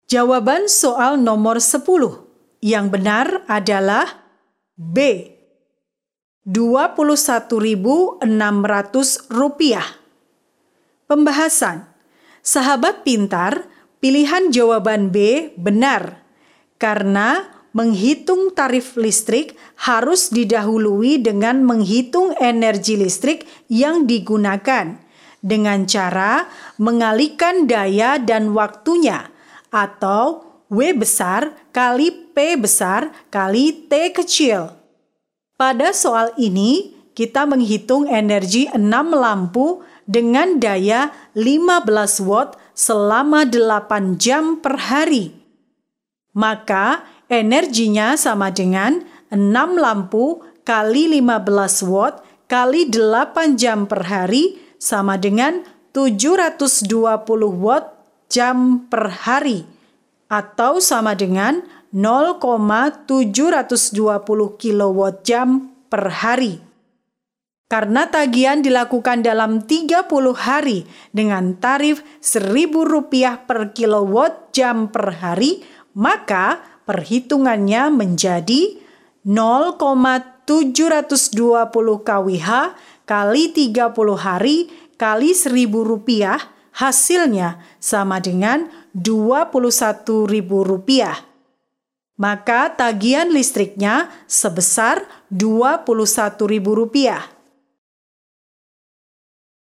Jawaban soal nomor 10 yang benar adalah B. Rp21.600. Pembahasan. Sahabat pintar, pilihan jawaban B benar karena menghitung tarif listrik harus didahului dengan menghitung energi listrik yang digunakan dengan cara mengalihkan daya dan waktunya atau W besar kali P besar kali T kecil. Pada soal ini, kita menghitung energi 6 lampu dengan daya 15 watt selama 8 jam per hari. Maka, energinya sama dengan 6 lampu kali 15 watt kali 8 jam per hari sama dengan 720 watt jam per hari atau sama dengan 0,720 kilowatt jam per hari. Karena tagihan dilakukan dalam 30 hari dengan tarif Rp1.000 per kilowatt jam per hari, maka perhitungannya menjadi 0,720 kWh kali 30 hari kali Rp1.000, hasilnya sama dengan Rp21.000. Maka tagihan listriknya sebesar Rp21.000.